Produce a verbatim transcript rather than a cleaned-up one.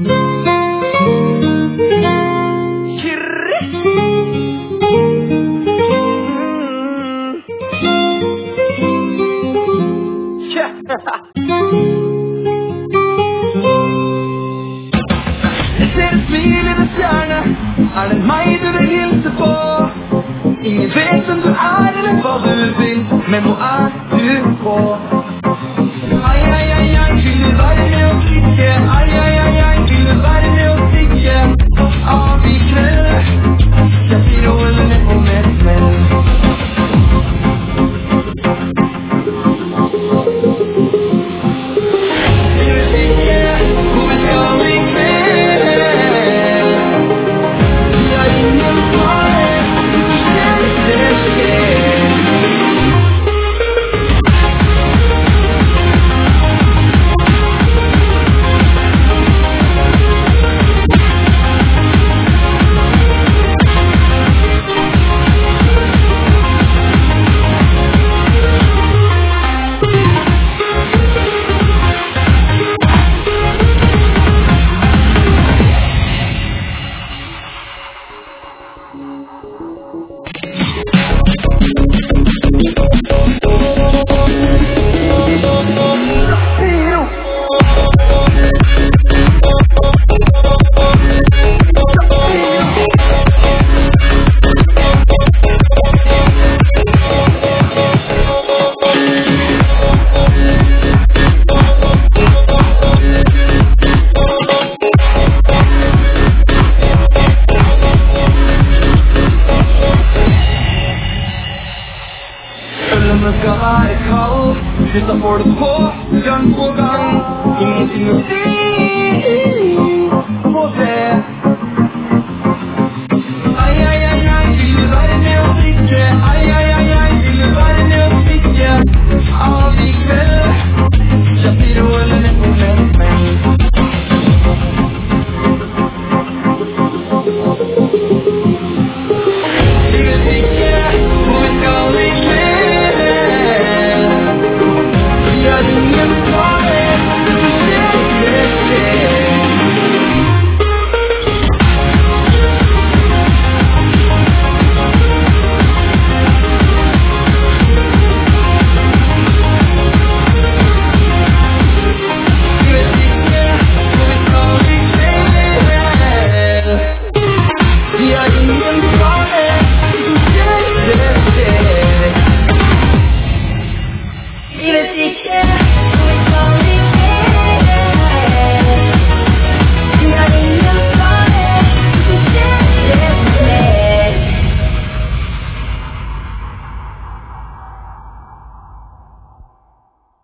ser ett smil i dess hjärna, är den mig du vill hilsa på. Ingen vet om du är eller vad du vill, men vad är du på? Aj, aj, aj, aj, vill du vara med och kicka? Aj, aj,